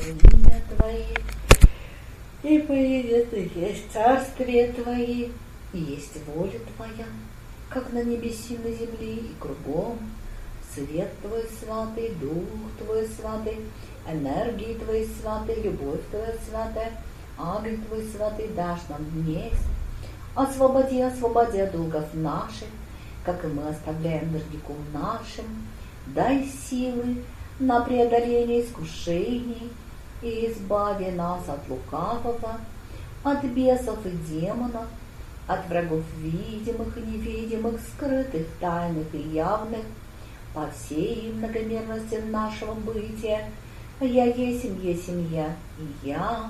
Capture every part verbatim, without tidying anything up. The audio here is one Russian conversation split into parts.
имя Твое, и придет и есть царствие Твое, и есть воля Твоя, как на небеси, на земле и кругом. Свет Твой святый, Дух Твой святый, энергии Твои святые, любовь Твоя святая, агнец Твой святый дашь нам вместе. Освободи, освободи от долгов наших, как и мы оставляем должником нашим. Дай силы на преодоление искушений и избави нас от лукавого, от бесов и демонов, от врагов видимых и невидимых, скрытых, тайных и явных, по всей многомерности нашего бытия. Я есмь, есмь я, и я.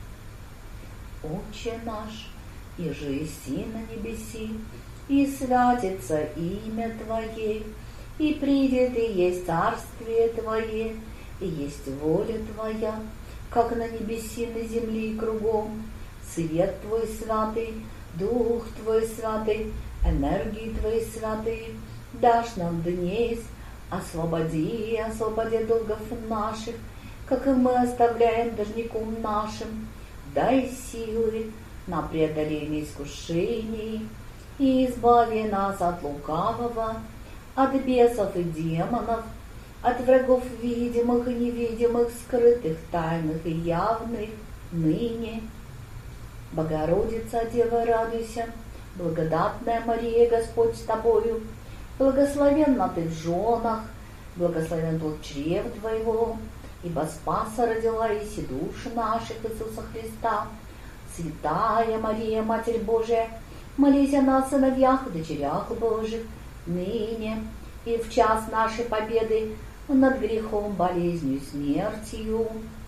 Отче наш, и же еси на небеси, и святится имя Твое, и придет и есть царствие Твое, и есть воля Твоя, как на небеси, на земле и кругом. Свет Твой святый, Дух Твой святый, энергии Твои святые, дашь нам днесь. Освободи, освободи от долгов наших, как и мы оставляем должником нашим. Дай силы на преодоление искушений и избави нас от лукавого, от бесов и демонов, от врагов видимых и невидимых, скрытых, тайных и явных, ныне. Богородица, Дева, радуйся, благодатная Мария, Господь с тобою, благословенна ты в женах, благословен плод чрева твоего, ибо Спаса родила иси души наших Иисуса Христа. Святая Мария, Матерь Божия, молись о нас, сыновьях и дочерях Божьих, ныне и в час нашей победы над грехом, болезнью и смертью.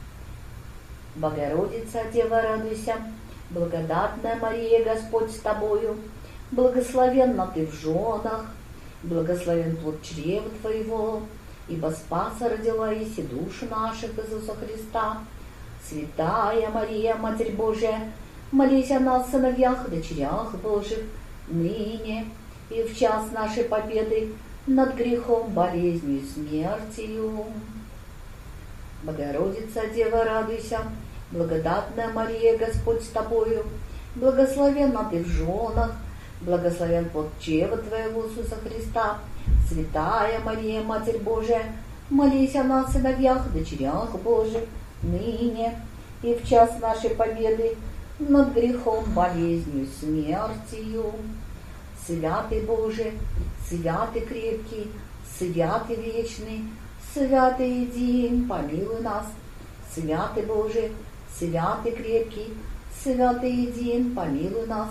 Богородица, Дева, радуйся, благодатная Мария, Господь с тобою, благословенна ты в женах, благословен плод чрева твоего, ибо Спаса родила иси души наших Иисуса Христа. Святая Мария, Матерь Божия, молись о нас, сыновьях и дочерях Божьих, ныне и в час нашей победы над грехом, болезнью и смертью. Богородица, Дева, радуйся, благодатная Мария, Господь с тобою, благословенна ты в женах, благословен плод чрева твоего, Иисуса Христа. Святая Мария, Матерь Божия, молись о нас, сыновьях и дочерях Божьих, ныне и в час нашей победы над грехом, болезнью и смертью. Святый Боже, святый крепкий, святый вечный, святый един, помилуй нас. Святый Боже, святый крепкий, святый един, помилуй нас.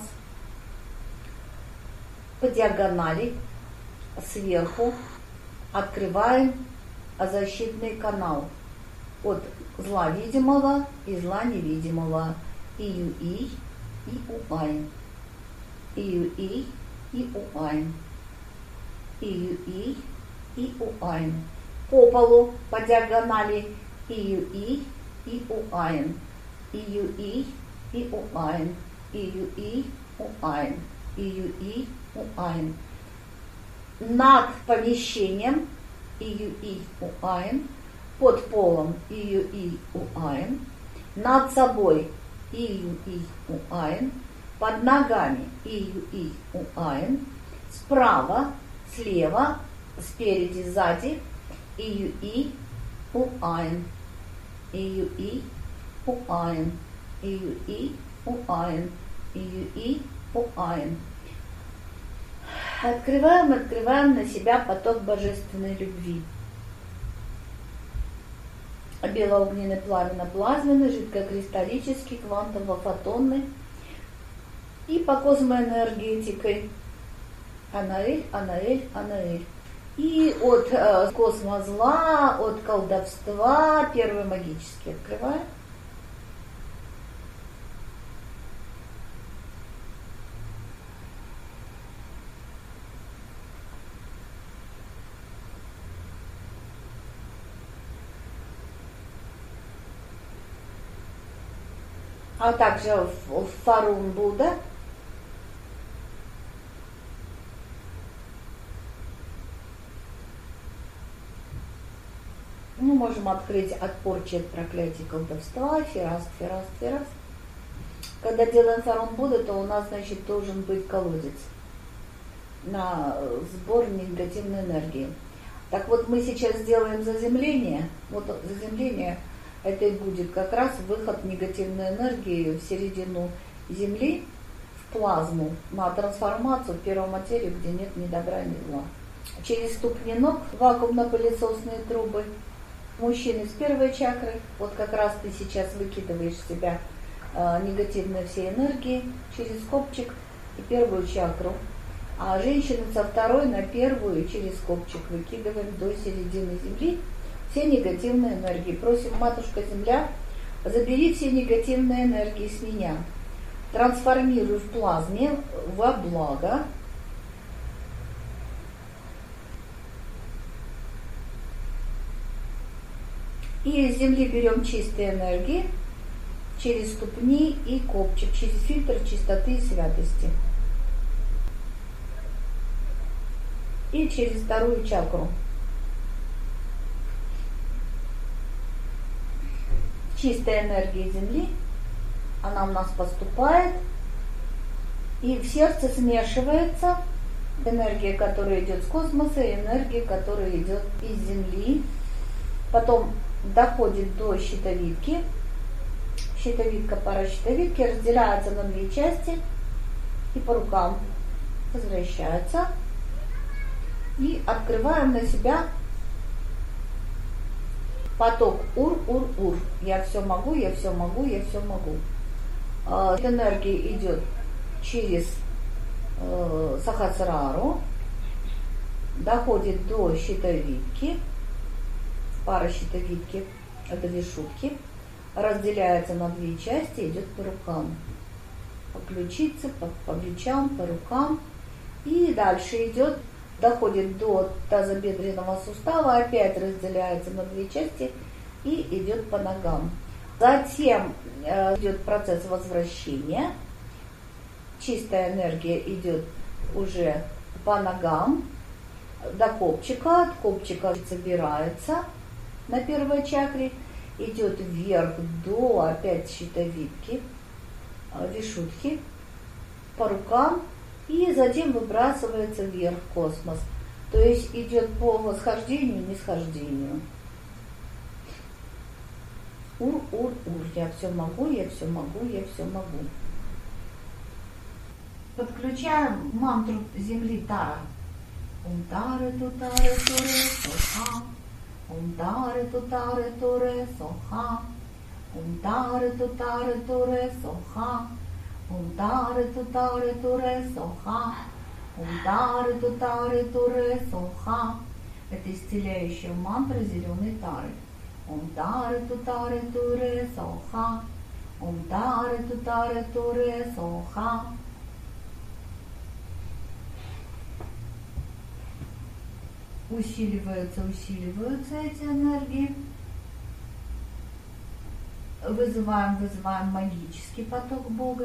По диагонали сверху открываем защитный канал от зла видимого и зла невидимого. Июи и Уайн. Июи и Уайн. Июи и Уайн. По полу по диагонали Июи и Уайн. Июи и Уайн. Июи Уайн. Июи Уайн. Над помещением Июи Уайн, под полом Июи Уайн, над собой Июи Уайн, под ногами Июи Уайн, справа, слева, спереди, сзади Июи Уайн. Июи Уайн. Июи Уайн. Июи Уайн. Открываем, открываем на себя поток божественной любви. Белоогненный, плавно-плазменный, жидкокристаллический, квантово-фотонный и по космоэнергетикой. Анаэль, Анаэль, Анаэль. И от э, космозла, от колдовства, первый магический открываем. А также в Фарун Будда. Ну, можем открыть от порчи, от проклятий, колдовства, фераст, фераст, фераст. Когда делаем фарон Будда, то у нас, значит, должен быть колодец на сбор негативной энергии. Так вот, мы сейчас сделаем заземление. Вот заземление, это и будет как раз выход негативной энергии в середину Земли, в плазму, на трансформацию в первую материю, где нет ни добра, ни зла. Через ступни ног вакуумно-пылесосные трубы. Мужчины с первой чакры, вот как раз ты сейчас выкидываешь в себя э, негативные все энергии через копчик и первую чакру. А женщины со второй на первую через копчик выкидываем до середины Земли все негативные энергии. Просим, Матушка Земля, забери все негативные энергии с меня. Трансформируй в плазме во благо. И из Земли берем чистые энергии через ступни и копчик, через фильтр чистоты и святости. И через вторую чакру. Чистая энергия Земли, она у нас поступает, и в сердце смешивается энергия, которая идет с космоса, и энергия, которая идет из Земли. Потом доходит до щитовидки. Щитовидка, паращитовидки разделяются на две части и по рукам возвращается. И открываем на себя поток ур-ур-ур. Я все могу, я все могу, я все могу. Э, энергия идет через э, Сахасрару, доходит до щитовидки, паращитовидки, это вишутки, разделяется на две части, идет по рукам. По ключице, по, по плечам, по рукам. И дальше идет, доходит до тазобедренного сустава, опять разделяется на две части и идет по ногам. Затем э, идет процесс возвращения. Чистая энергия идет уже по ногам до копчика, от копчика собирается на первой чакре, идет вверх до опять щитовидки, э, вишутки, по рукам. И затем выбрасывается вверх в космос. То есть идет по восхождению и нисхождению. Ур-ур-ур. Я все могу, я все могу, я все могу. Подключаем мантру Земли Тара. Ум-тары тутары туре соха. Ум-тары тутары туре соха. Ум-тары тутары туре соха. Ум-тары тутары туре соха. Ум-тары тутары туре соха. Это исцеляющая мантра зеленой тары. Ум-тары тутары туре соха. Ум-тары тутары туре соха. Усиливаются, усиливаются эти энергии. Вызываем, вызываем магический поток Бога.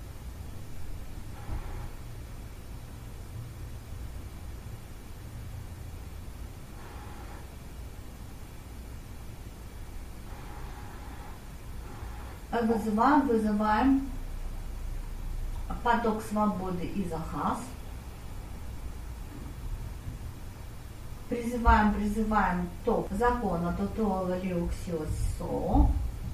Вызываем, вызываем поток свободы из Ахас. Призываем, призываем ток закона Тотола Леуксиосо.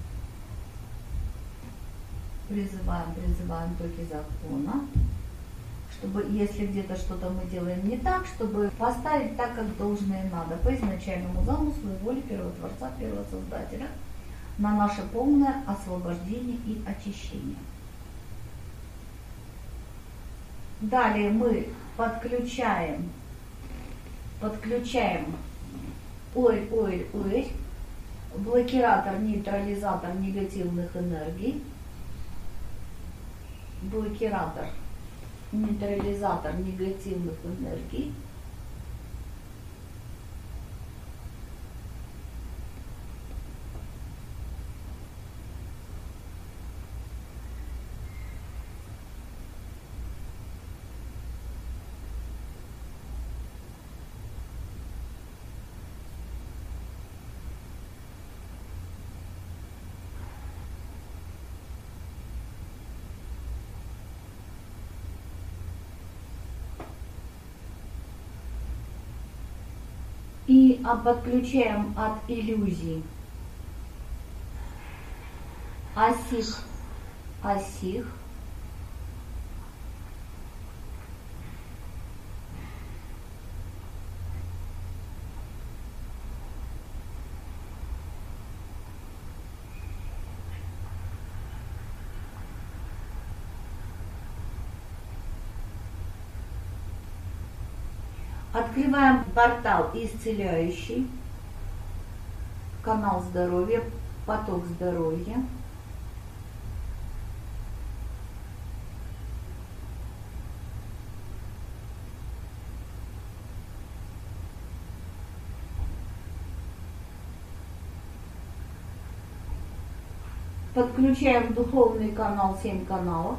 Призываем, призываем токи закона, чтобы, если где-то что-то мы делаем не так, чтобы поставить так, как должно и надо, по изначальному замыслу и воле Первого Творца, Первого Создателя, на наше полное освобождение и очищение. Далее мы подключаем, подключаем ой, ой, ой, блокиратор, нейтрализатор негативных энергий, блокиратор, нейтрализатор негативных энергий. И а, подключаем от иллюзий осих, осих, открываем портал исцеляющий, канал здоровья, поток здоровья. Подключаем духовный канал, семь каналов.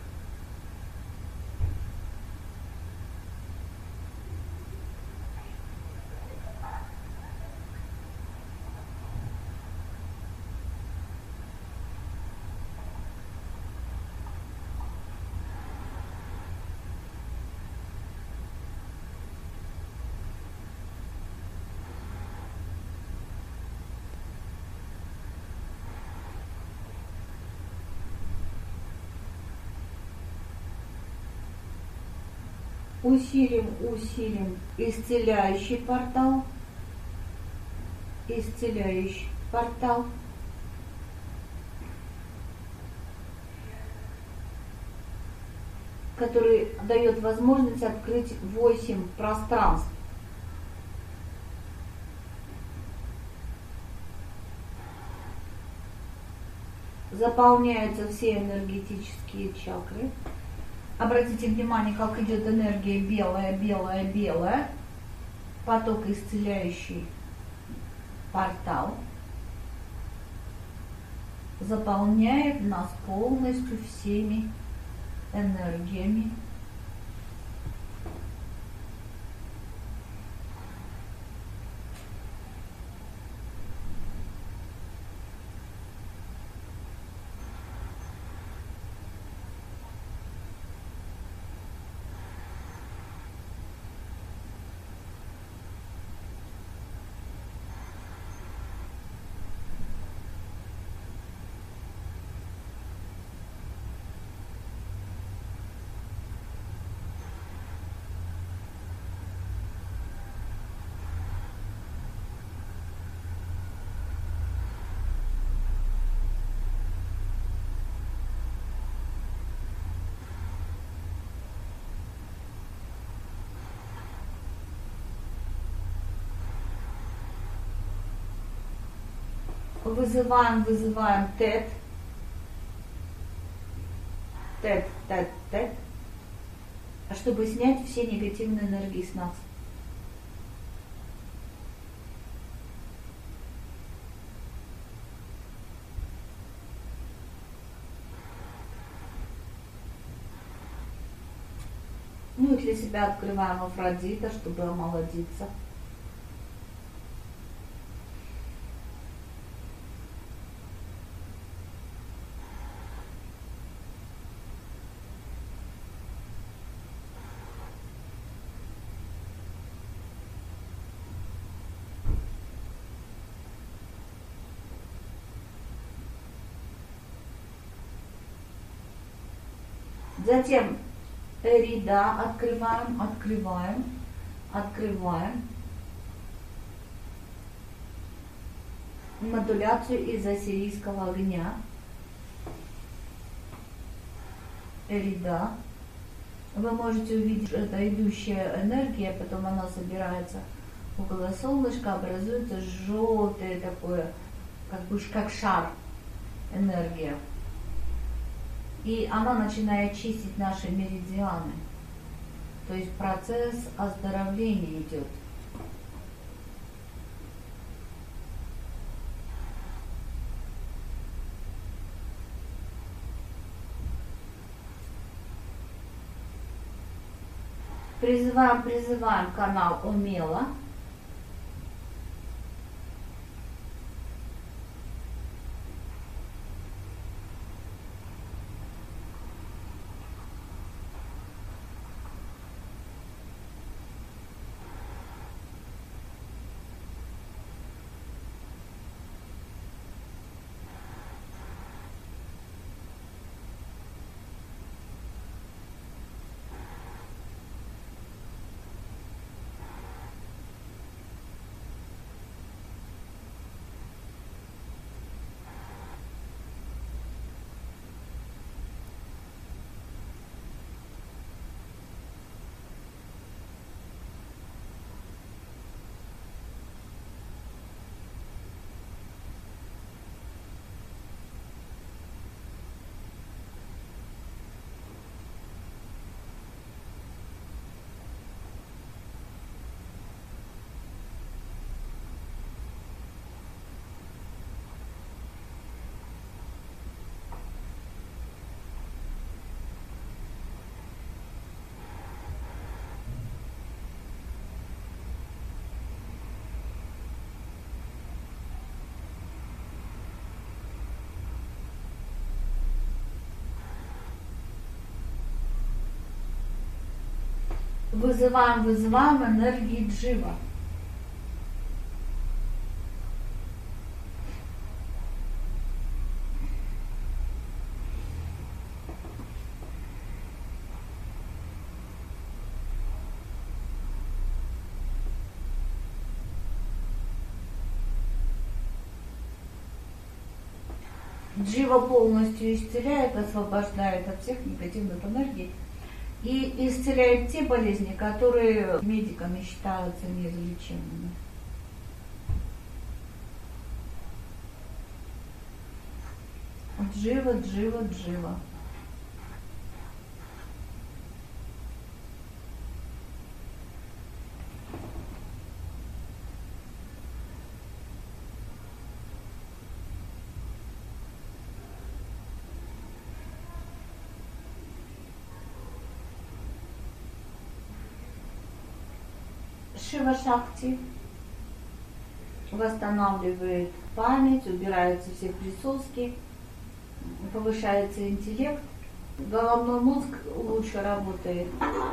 Усилим, усилим исцеляющий портал, исцеляющий портал. Который дает возможность открыть восемь пространств. Заполняются все энергетические чакры. Обратите внимание, как идет энергия белая, белая, белая. Поток исцеляющий портал заполняет нас полностью всеми энергиями. Вызываем, вызываем тет, тет, тет, тет, чтобы снять все негативные энергии с нас. Ну и для себя открываем Афродита, чтобы омолодиться. Затем Эрида открываем, открываем, открываем. Модуляцию из ассирийского огня. Эрида. Вы можете увидеть, это идущая энергия, потом она собирается около солнышка, образуется желтое такое, как бы как шар энергия. И она начинает чистить наши меридианы. То есть процесс оздоровления идет. Призываем, призываем канал Омела. Вызываем, вызываем энергии джива. Джива полностью исцеляет, освобождает от всех негативных энергий и исцеляет те болезни, которые медиками считаются неизлечимыми. Джива, джива, джива. Шива Шакти восстанавливает память, убираются все присоски, повышается интеллект, головной мозг лучше работает.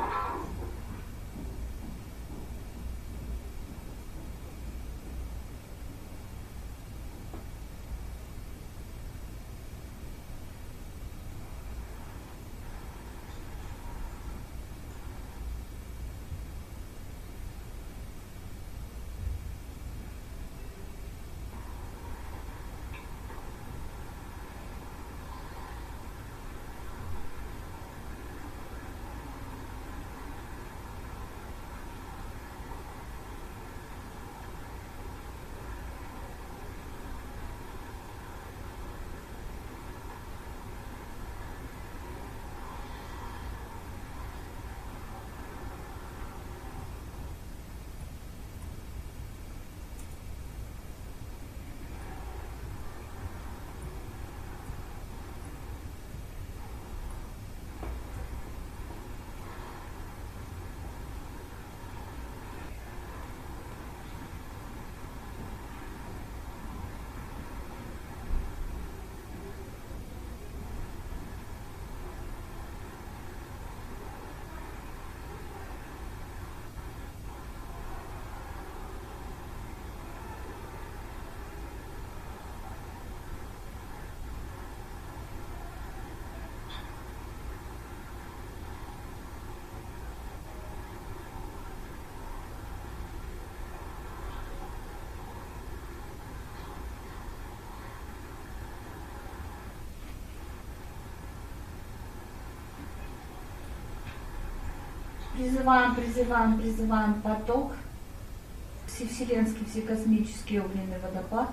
Призываем, призываем, призываем поток, всевселенский, всекосмический огненный водопад,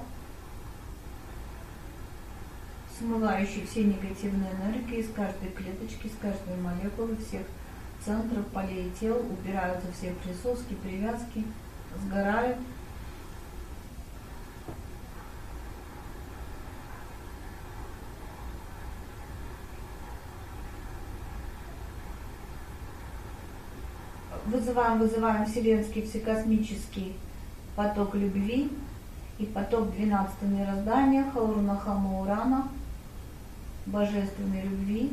смывающий все негативные энергии из каждой клеточки, из каждой молекулы, всех центров, полей тел, убираются все присоски, привязки, сгорают. Вызываем, вызываем вселенский, всекосмический поток любви и поток двенадцатого мироздания, Хауруна Хамаурана, божественной любви.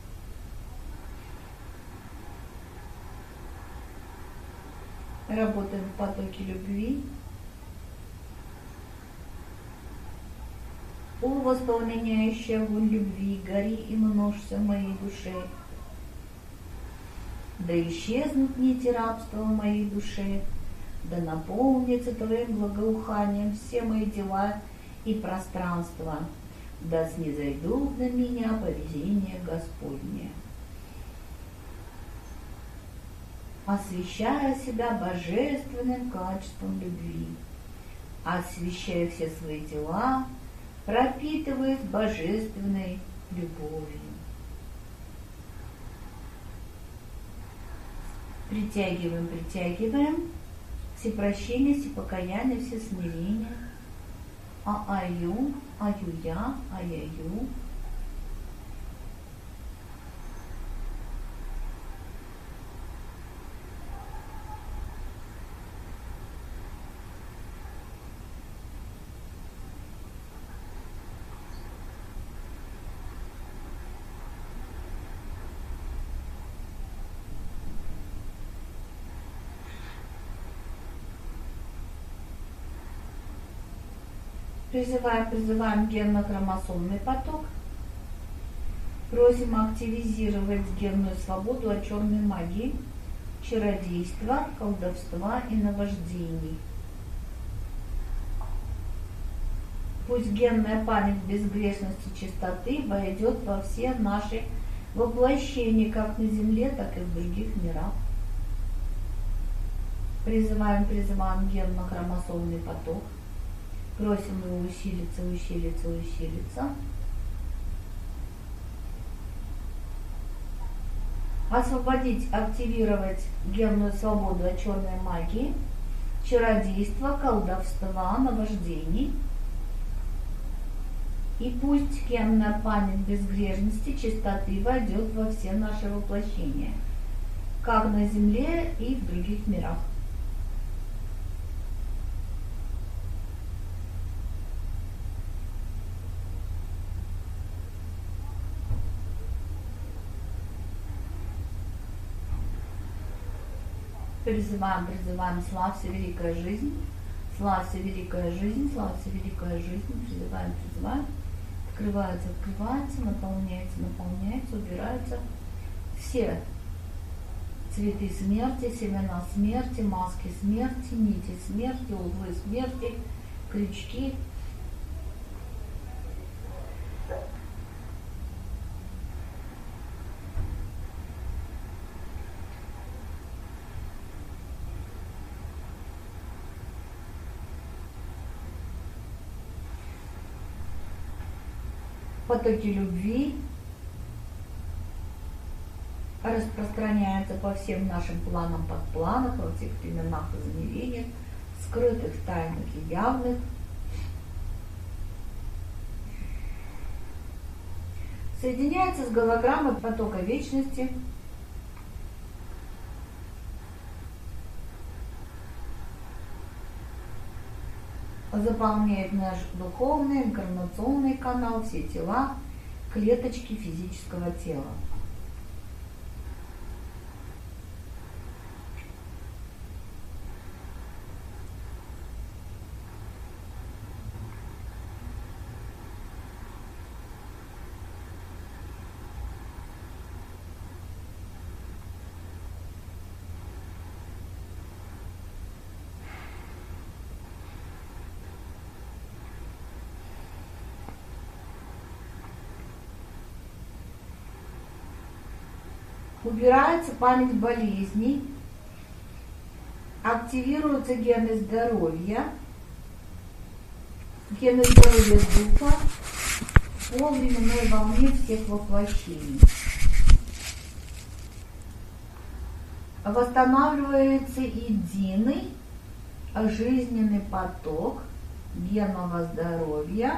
Работаем в потоке любви. О, восполняющий огонь любви, гори и множься в моей душе. Да исчезнут нити рабства в моей душе, да наполнится Твоим благоуханием все мои дела и пространство, да снизойдут на меня повеления Господне. Освящая себя божественным качеством любви, освящая все свои дела, пропитываясь божественной любовью. Притягиваем, притягиваем все прощения, все покаяния, все смирения. А-аю, аю-я, ая-ю. Призываем, призываем генно-хромосомный поток. Просим активизировать генную свободу от черной магии, чародейства, колдовства и наваждений. Пусть генная память безгрешности и чистоты войдет во все наши воплощения, как на Земле, так и в других мирах. Призываем, призываем генно-хромосомный поток. Просим его усилиться, усилиться, усилиться. Освободить, активировать генную свободу от черной магии, чародейства, колдовства, наваждений. И пусть генная память безгрешности, чистоты войдет во все наши воплощения, как на Земле и в других мирах. Призываем, призываем, славься великая жизнь, славься великая жизнь, славься великая жизнь, призываем, призываем, открывается, открывается, наполняется, наполняется, убираются все цветы смерти, семена смерти, маски смерти, нити смерти, узлы смерти, крючки. Потоки любви распространяются по всем нашим планам, подпланах, во всех временах и измерениях, скрытых, тайных и явных. Соединяется с голограммой потока вечности. Заполняет наш духовный, инкарнационный канал, все тела, клеточки физического тела. Убирается память болезней, активируются гены здоровья, гены здоровья духа по временной волне всех воплощений. Восстанавливается единый жизненный поток генного здоровья,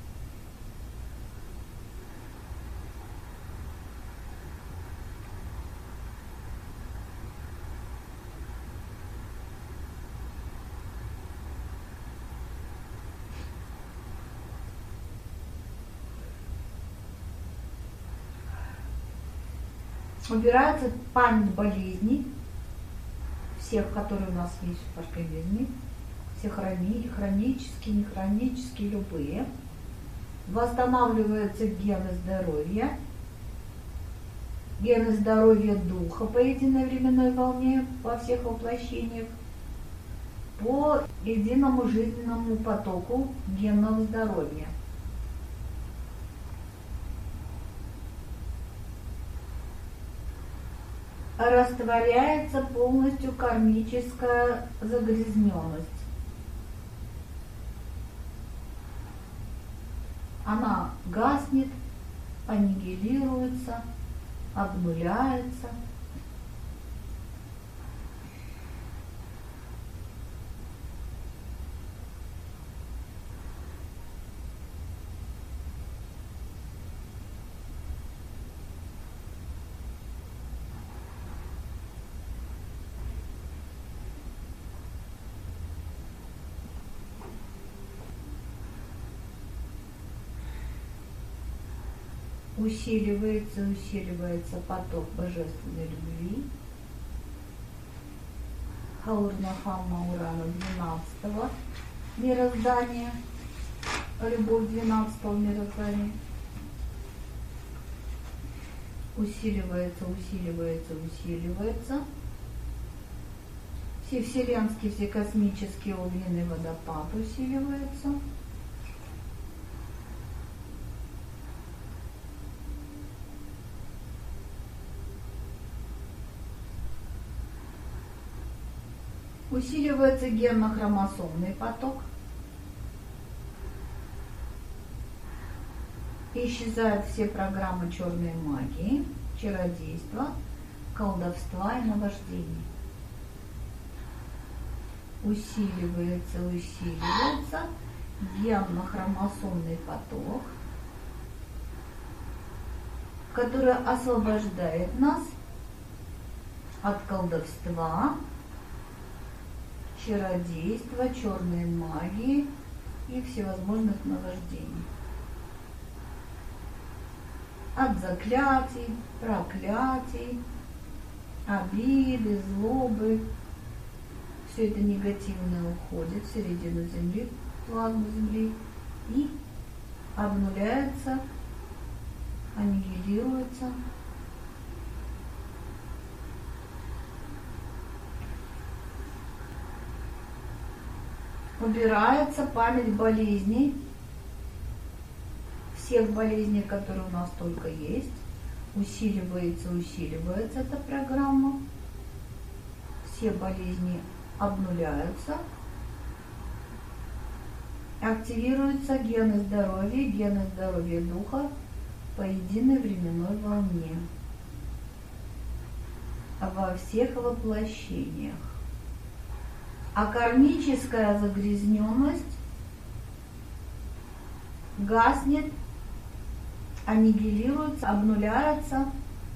убирается память болезней, всех, которые у нас есть в организме, все хрони, хронические, нехронические, любые. Восстанавливаются гены здоровья, гены здоровья духа по единой временной волне во всех воплощениях, по единому жизненному потоку генного здоровья. Растворяется полностью кармическая загрязненность. Она гаснет, аннигилируется, обнуляется. Усиливается, усиливается поток божественной любви. Хаурна Хамма Урана двенадцатого мироздания. любовь двенадцатого миротворения. Усиливается, усиливается, усиливается. Все вселенские, все космические огненный водопад усиливается. Усиливается генно-хромосомный поток. Исчезают все программы черной магии, чародейства, колдовства и наваждений. Усиливается, усиливается генно-хромосомный поток, который освобождает нас от колдовства, чародейства, черной магии и всевозможных наваждений. От заклятий, проклятий, обиды, злобы. Все это негативное уходит в середину Земли, в плазму Земли и обнуляется, аннигилируется. Убирается память болезней, всех болезней, которые у нас только есть. Усиливается, усиливается эта программа. Все болезни обнуляются. Активируются гены здоровья, гены здоровья духа по единой временной волне во всех воплощениях. А кармическая загрязненность гаснет, аннигилируется, обнуляется.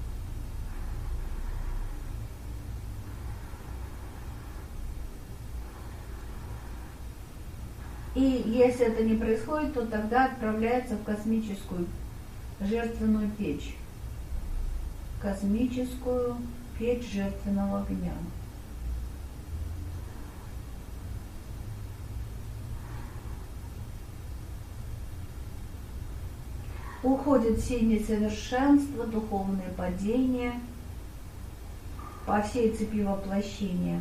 И если это не происходит, то тогда отправляется в космическую жертвенную печь. Космическую печь жертвенного огня. Уходят все несовершенства, духовные падения по всей цепи воплощения.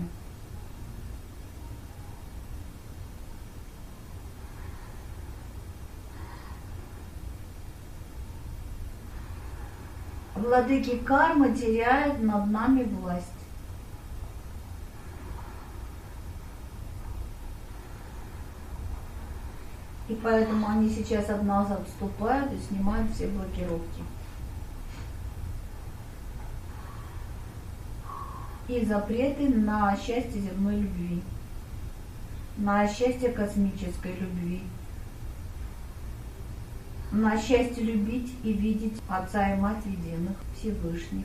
Владыки кармы теряют над нами власть. И поэтому они сейчас от нас отступают и снимают все блокировки. И запреты на счастье земной любви, на счастье космической любви, на счастье любить и видеть Отца и Мать единых, Всевышних.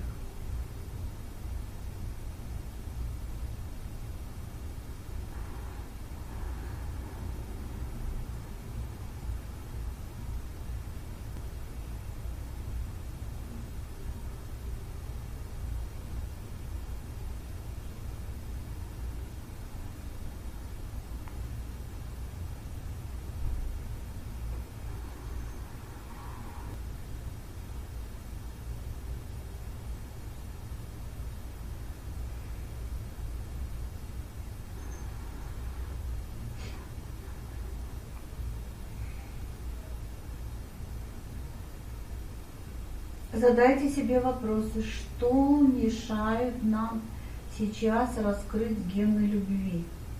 Задайте себе вопросы, что мешает нам сейчас раскрыть гены любви.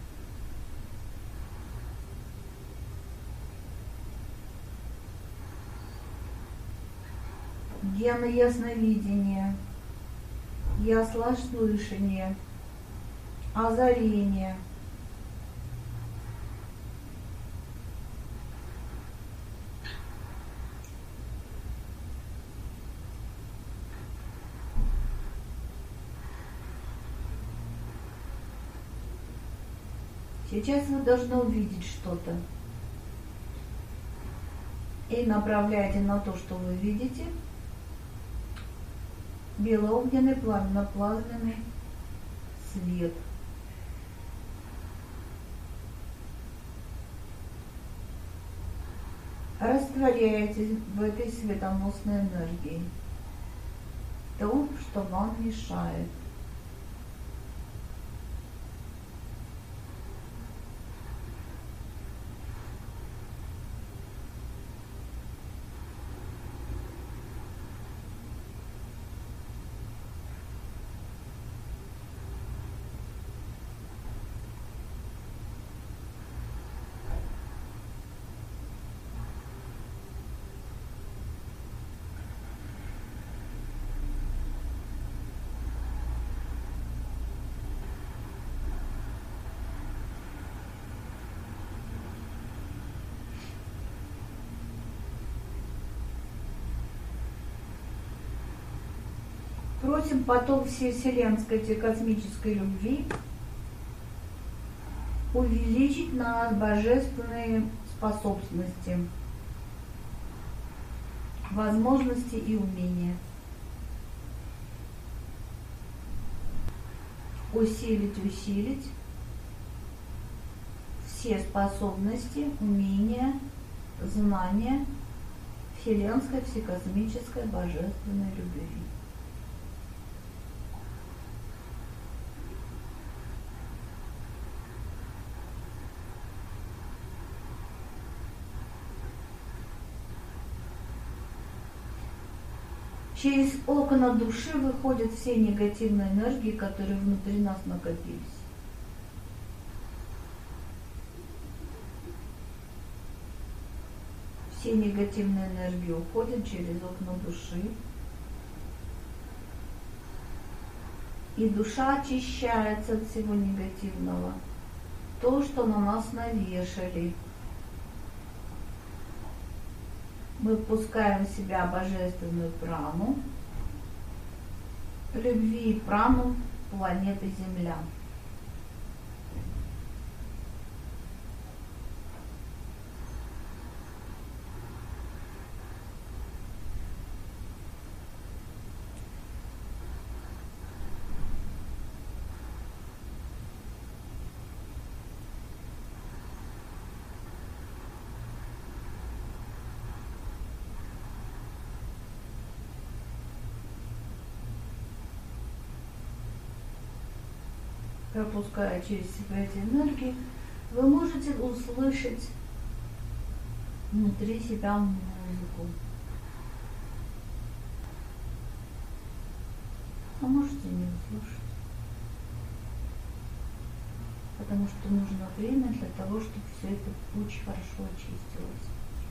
Гены ясновидения, яслослышания, озарения. Сейчас вы должны увидеть что-то и направляйте на то, что вы видите, белоогненный, пламенно-плазменный свет. Растворяйтесь в этой светоносной энергии, то, что вам мешает. Просим поток всей вселенской, этой космической любви увеличить на нас божественные способности, возможности и умения. Усилить, усилить все способности, умения, знания вселенской, всекосмической, божественной любви. Через окна души выходят все негативные энергии, которые внутри нас накопились. Все негативные энергии уходят через окна души. И душа очищается от всего негативного. То, что на нас навешали. Мы впускаем в себя божественную прану, любви и прану планеты Земля. Пропуская через себя эти энергии, вы можете услышать внутри себя музыку. А можете не услышать. Потому что нужно время для того, чтобы все это очень хорошо очистилось.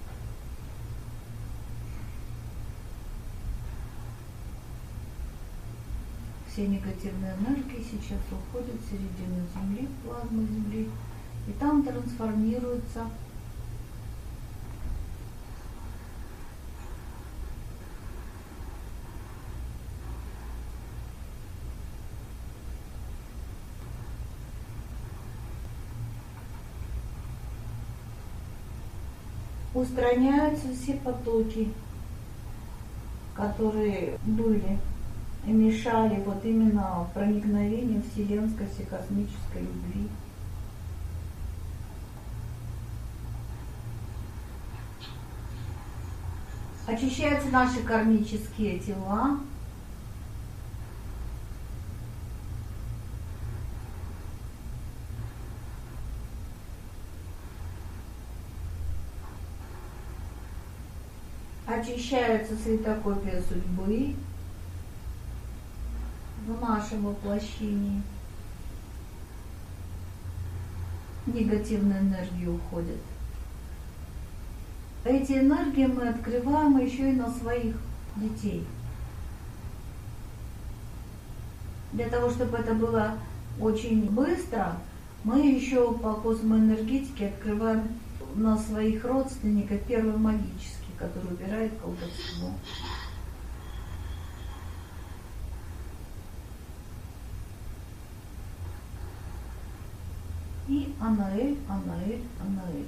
Все негативные энергии сейчас уходят в середину Земли, в плазму Земли, и там трансформируются устраняются все потоки, которые были и мешали вот именно проникновению вселенской всекосмической любви. Очищаются наши кармические тела. Очищается светокопия судьбы в нашем воплощении. Негативные энергии уходят. Эти энергии мы открываем еще и на своих детей. Для того, чтобы это было очень быстро, мы еще по космоэнергетике открываем на своих родственников первый магический, который убирает колдовство. И Анаэль, Анаэль, Анаэль.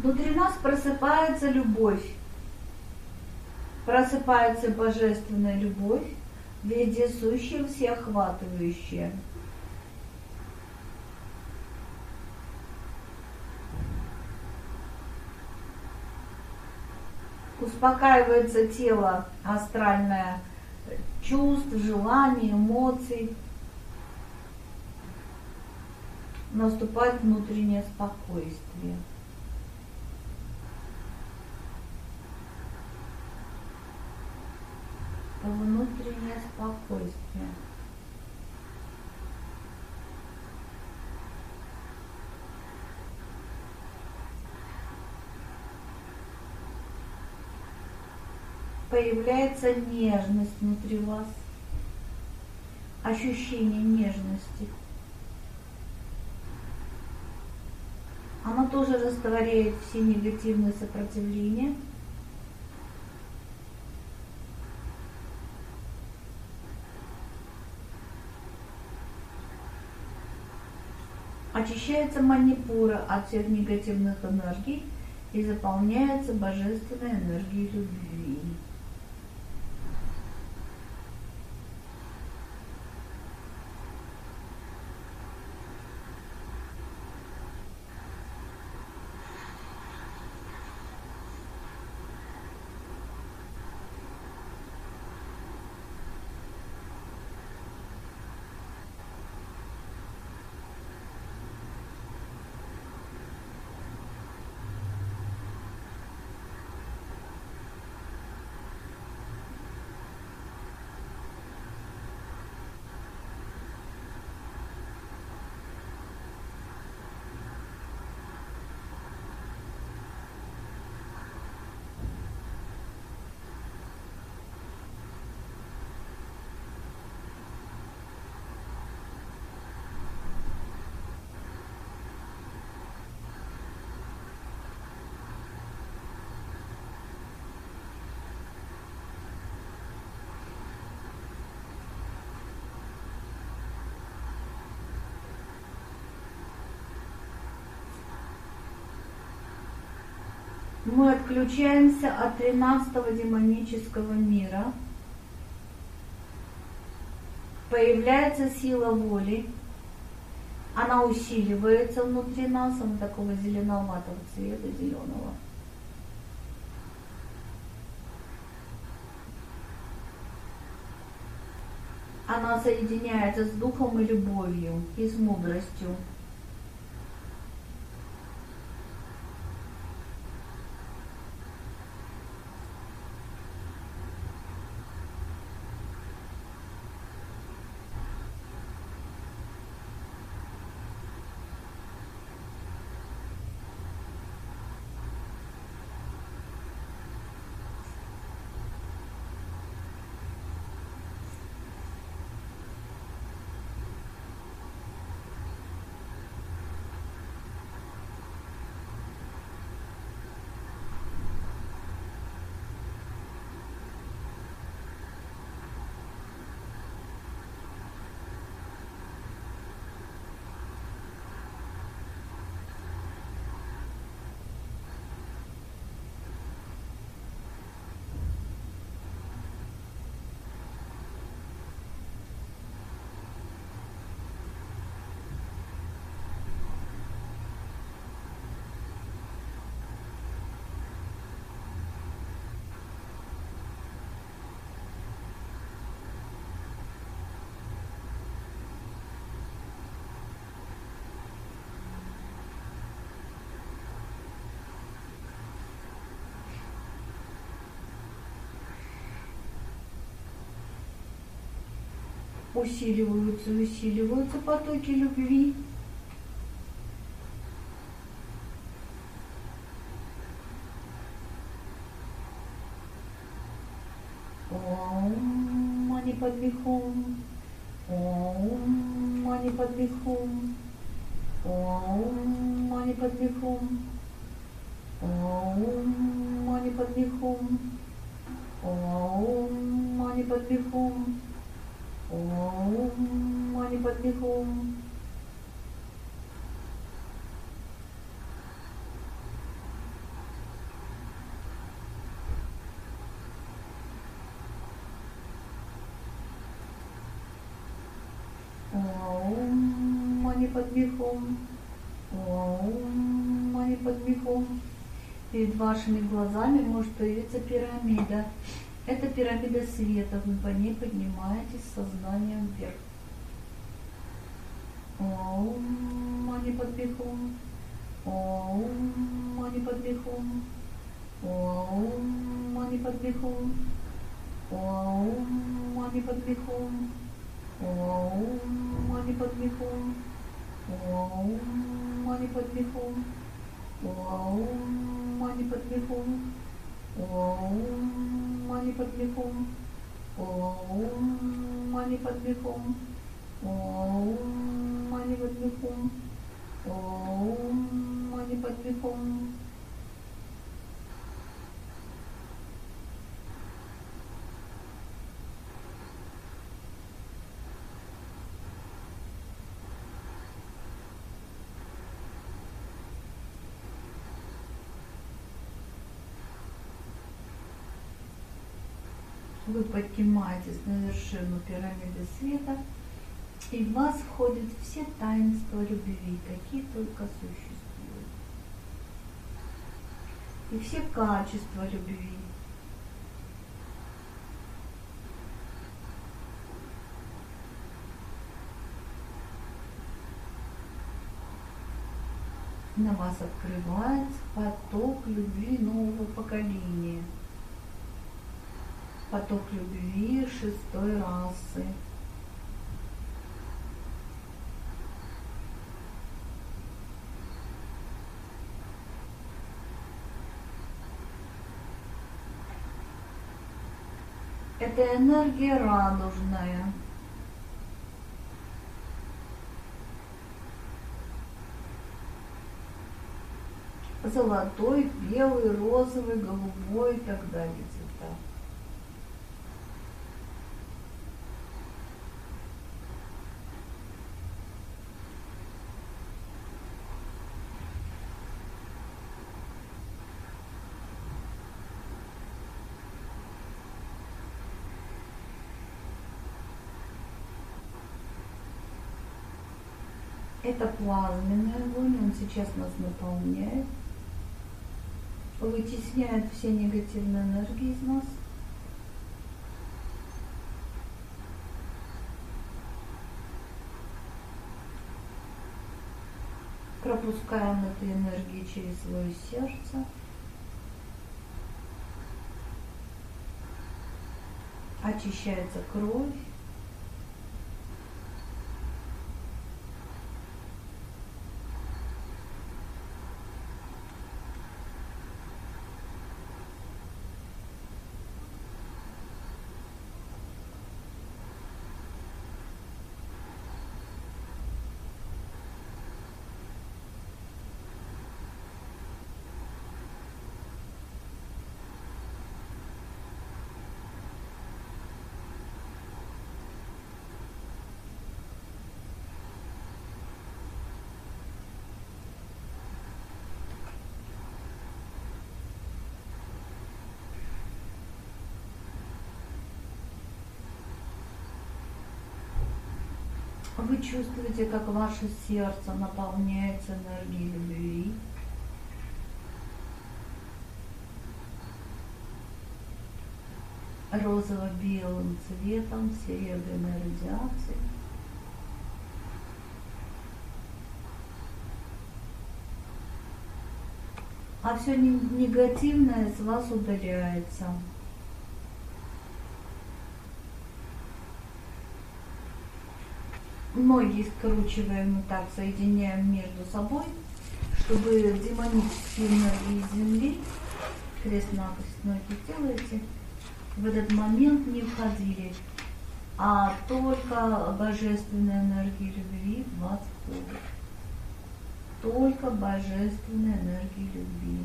Внутри нас просыпается любовь, просыпается божественная любовь, вездесущая, всеохватывающая. Успокаивается тело астральное, чувств, желаний, эмоций. Наступает внутреннее спокойствие. Внутреннее спокойствие. Появляется нежность внутри вас, ощущение нежности. Оно тоже растворяет все негативные сопротивления. Очищается манипура от всех негативных энергий и заполняется божественной энергией любви. Мы отключаемся от тринадцатого демонического мира. Появляется сила воли. Она усиливается внутри нас, она такого зеленоватого цвета, зеленого. Она соединяется с духом и любовью, и с мудростью. Усиливаются и усиливаются потоки любви. Ом Мани Падме Хум. Ом Мани Падме Хум. Ом Мани Падме Хум. Ом Мани Падме Хум. Ом Мани Падме Хум. Ом Мани Падме Хум. Ом Мани Падме Хум. Ом Мани Падме Хум. Перед вашими глазами может появиться пирамида. Это пирамида света. Вы по ней поднимаетесь сознанием вверх. Ом Мани Падме Хум. Ом Мани Падме Хум. Ом Мани Падме Хум. Ом Мани Падме Хум. Ом Мани Падме Хум. Ом Мани Падме Хум. Ом Мани Падме Хум. Ом Мани Падме Хум. Ом Мани Падме Хум. Ом Мани Падме Хум. Ом Мани Падме Хум. Вы поднимаетесь на вершину пирамиды света, и в вас входят все таинства любви, какие только существуют. И все качества любви. На вас открывается поток любви нового поколения. Поток любви шестой расы. Это энергия радужная. Золотой, белый, розовый, голубой и так далее цвета. Это плазменный огонь, он сейчас нас наполняет, вытесняет все негативные энергии из нас. Пропускаем эту энергию через свое сердце. Очищается кровь. Вы чувствуете, как ваше сердце наполняется энергией любви. Розово-белым цветом, серебряной радиацией. А все негативное с вас удаляется. Ноги скручиваем и так соединяем между собой, чтобы демонические энергии Земли, крест-накрест ноги делаете, в этот момент не входили, а только божественная энергия любви в вас входит. Только божественная энергия любви.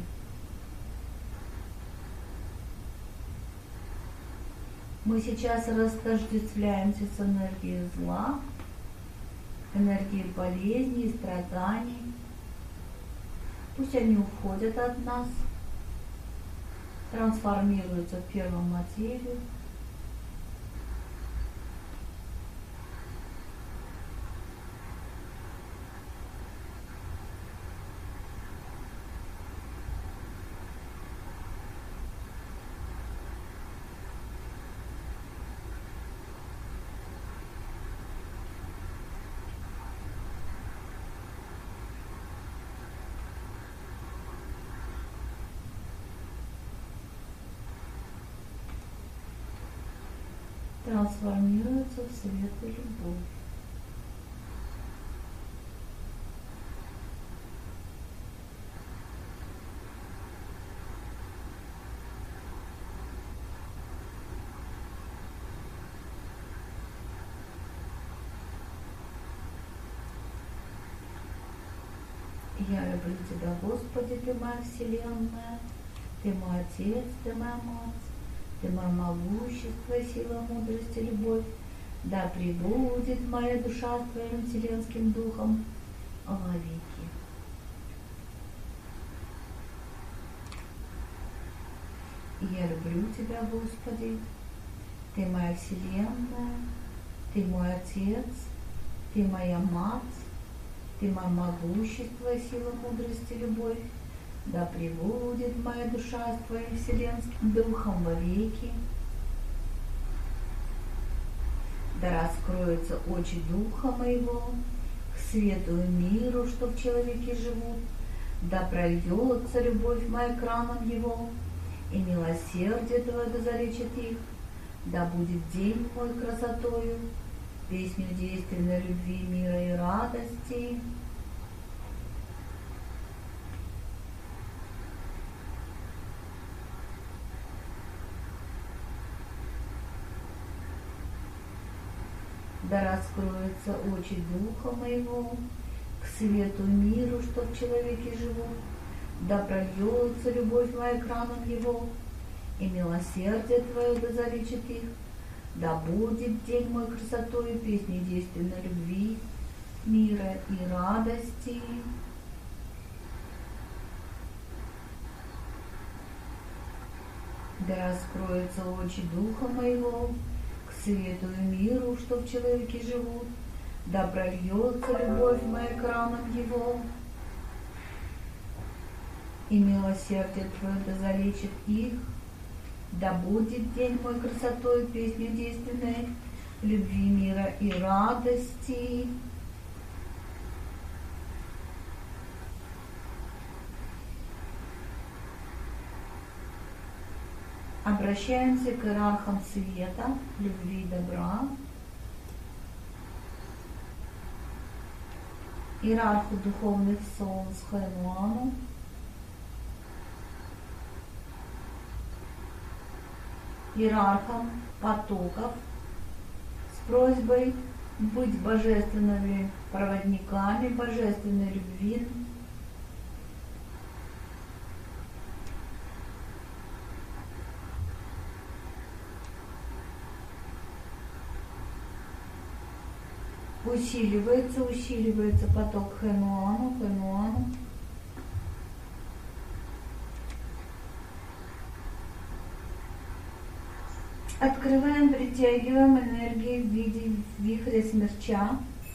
Мы сейчас растождествляемся с энергией зла, энергии болезней и страданий. Пусть они уходят от нас, трансформируются в первую материю. трансформируется в свет и любовь. Я люблю Тебя, Господи, Ты моя Вселенная, Ты мой Отец, Ты моя Мать, Ты мое могущество, сила, мудрость и любовь. Да пребудет моя душа с Твоим Вселенским Духом во веки. Я люблю Тебя, Господи, Ты моя Вселенная, Ты мой Отец, Ты моя Мать, Ты мое могущество, сила, мудрость и любовь. Да пребудет моя душа с Твоим Вселенским Духом во веки. Да раскроются очи Духа моего к свету и миру, что в человеке живут. Да прольется любовь моя краном его, и милосердие Твое да залечит их. Да будет день мой красотою, песню действенной любви, мира и радости. Да раскроются очи Духа моего к свету миру, что в человеке живут. Да прольется любовь моя краном его, и милосердие Твое да залечит их. Да будет день мой красотою, песней действенной любви, мира и радости. Да раскроются очи Духа моего к свету и миру, что в человеке живут. Да прольется любовь моя краном его, и милосердие Твое да залечит их. Да будет день мой красотой, песню действенной любви, мира и радости. Обращаемся к иерархам света, любви и добра, иерарху духовных солнц Хэнуану, иерархам потоков с просьбой быть божественными проводниками божественной любви, усиливается, усиливается поток Хэнуану, Хэнуану. Открываем, притягиваем энергии в виде вихря смерча.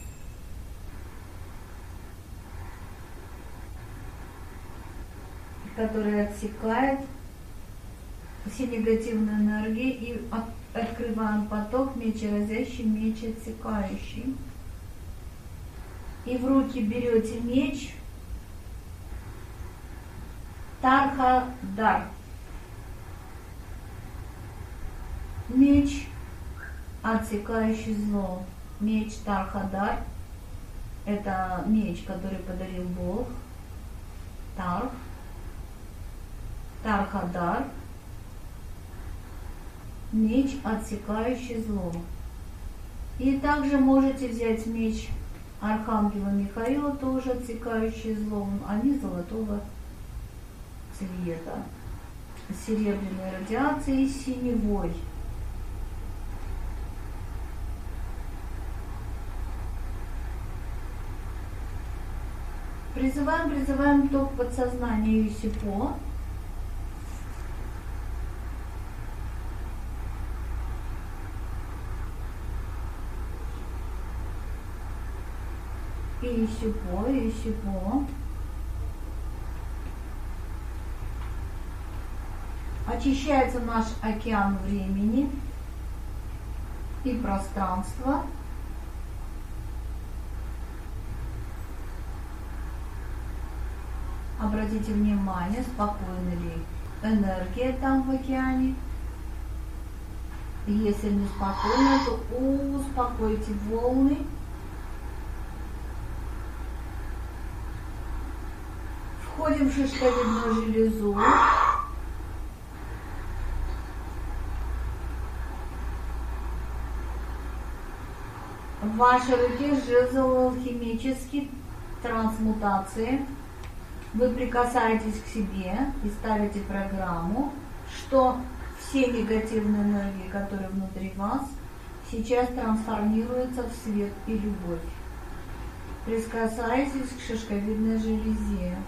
Который отсекает все негативные энергии, и от, открываем поток мечеразящий, меч отсекающий. И в руки берете меч Тарха-дар. Меч, отсекающий зло. Меч Тарха-дар. Это меч, который подарил Бог. Тарх. Тарха-дар. Меч, отсекающий зло. И также можете взять меч Архангела Михаила, тоже отсекающий зло. Они золотого цвета. С серебряной радиацией и синевой. Призываем, призываем ток подсознания Юсипо. И Юсипо, и Юсипо. Очищается наш океан времени и пространства. Обратите внимание, спокойна ли энергия там в океане. Если неспокойно, то успокойте волны. Входим в шишковидную железу. В вашей руке жезл алхимический трансмутации. Вы прикасаетесь к себе и ставите программу, что все негативные энергии, которые внутри вас, сейчас трансформируются в свет и любовь. Прикасайтесь к шишковидной железе.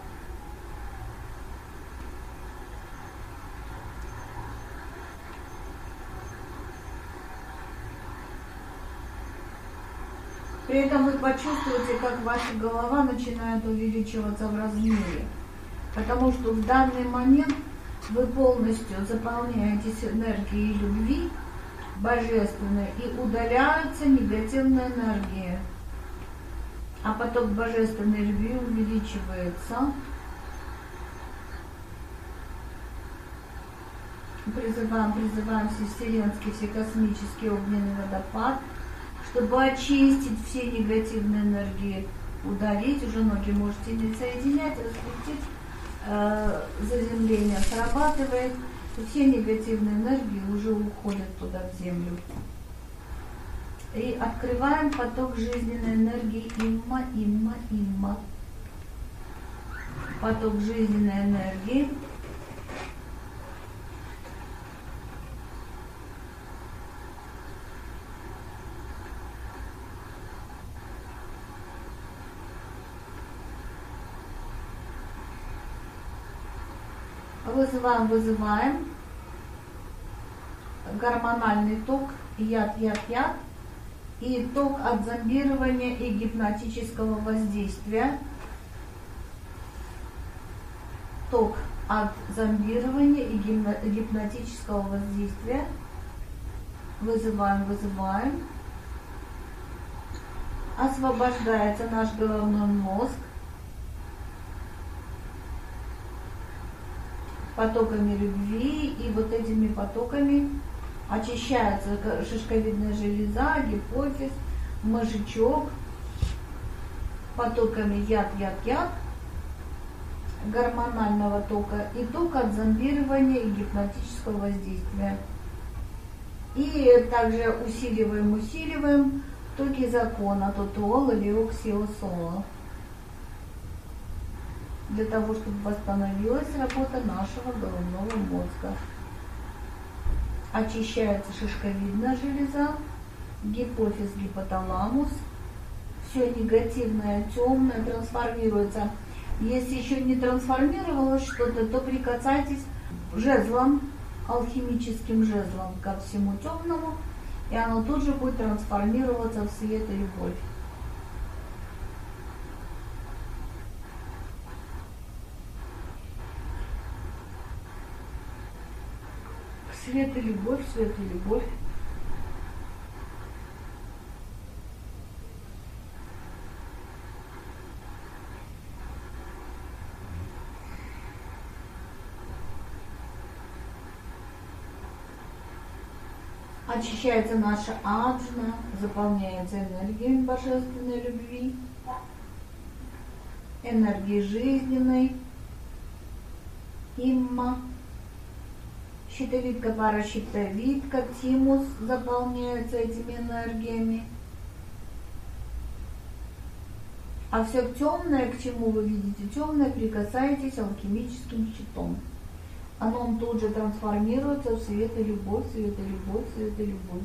При этом вы почувствуете, как ваша голова начинает увеличиваться в размере, потому что в данный момент вы полностью заполняетесь энергией любви божественной и удаляются негативные энергии, а поток божественной любви увеличивается. Призываем, призываем всевселенский, всекосмический огненный водопад, чтобы очистить все негативные энергии, удалить. Уже ноги можете не соединять, раскрутить. Э, заземление срабатывает, и все негативные энергии уже уходят туда, в землю. И открываем поток жизненной энергии имма, имма, имма. Поток жизненной энергии. Вызываем, вызываем гормональный ток, яд, яд, яд, и ток от зомбирования и гипнотического воздействия. Ток от зомбирования и гипнотического воздействия. Вызываем, вызываем. Освобождается наш головной мозг потоками любви, и вот этими потоками очищается шишковидная железа, гипофиз, мозжечок, потоками яд, яд, яд, гормонального тока и ток от зомбирования и гипнотического воздействия. И также усиливаем, усиливаем токи закона, тотуол или оксиосола, для того, чтобы восстановилась работа нашего головного мозга. Очищается шишковидная железа, гипофиз, гипоталамус. Все негативное, темное трансформируется. Если еще не трансформировалось что-то, то прикасайтесь жезлом, алхимическим жезлом ко всему темному, и оно тут же будет трансформироваться в свет и любовь. Свет и любовь, свет и любовь. Очищается наша аджна, заполняется энергией божественной любви, энергией жизненной, имма. Щитовидка, паращитовидка, тимус заполняются этими энергиями. А все темное, к чему вы видите темное, прикасаетесь алхимическим щитом. Оно тут же трансформируется в свет и любовь, свет и любовь, свет и любовь.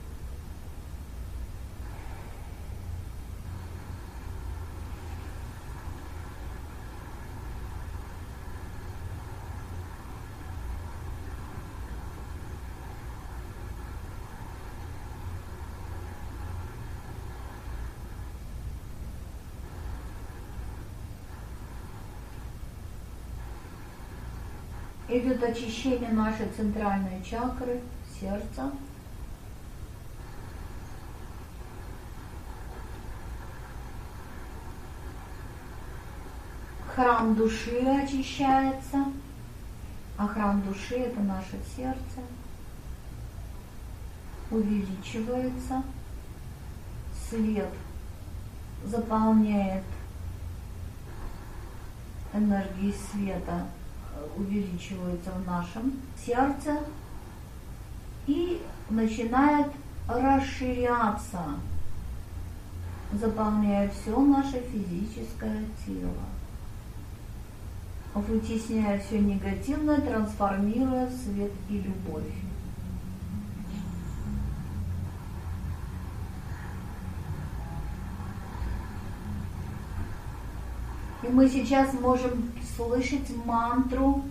Идет очищение нашей центральной чакры, сердца. Храм души очищается, а храм души — это наше сердце. увеличивается, свет заполняет, энергии света увеличиваются в нашем сердце и начинает расширяться, заполняя все наше физическое тело, вытесняя все негативное, трансформируя в свет и любовь. И мы сейчас можем слышать мантру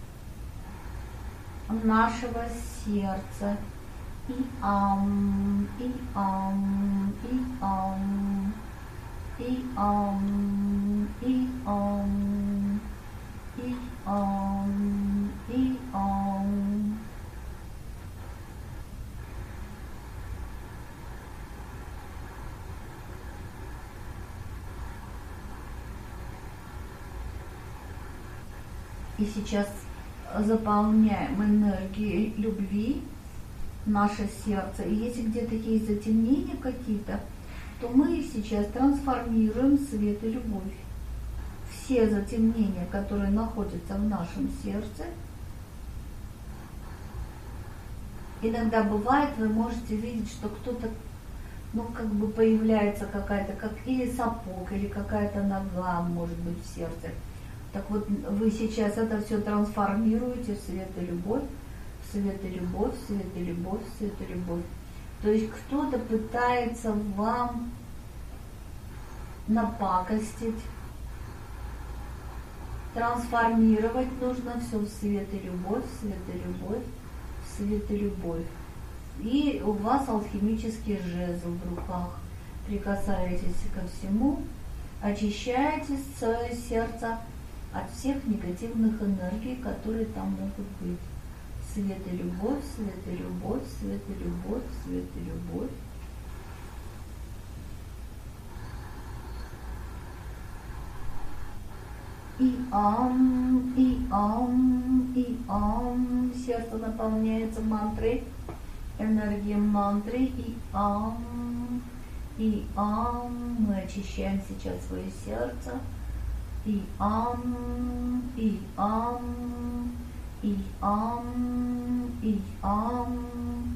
нашего сердца. И ам, и ам, и ам, и ам, и ам, и ам, и ам. И сейчас заполняем энергией любви наше сердце. И если где-то есть затемнения какие-то, то мы их сейчас трансформируем в свет и любовь. Все затемнения, которые находятся в нашем сердце, иногда бывает, вы можете видеть, что кто-то, ну, как бы появляется какая-то, как или сапог, или какая-то нога, может быть, в сердце. Так вот, вы сейчас это все трансформируете в свет и любовь, в свет и любовь, в свет и любовь, в свет и любовь. То есть кто-то пытается вам напакостить, трансформировать нужно все в свет и любовь, в свет и любовь, в свет и любовь. И у вас алхимический жезл в руках. Прикасаетесь ко всему, очищаете свое сердце от всех негативных энергий, которые там могут быть. Свет и любовь, свет и любовь, свет и любовь, свет и любовь. И ам, и ам, и ам. Сердце наполняется мантрой, энергией мантры. И ам, и ам. Мы очищаем сейчас свое сердце. И ам, и ам, и ам, и ам.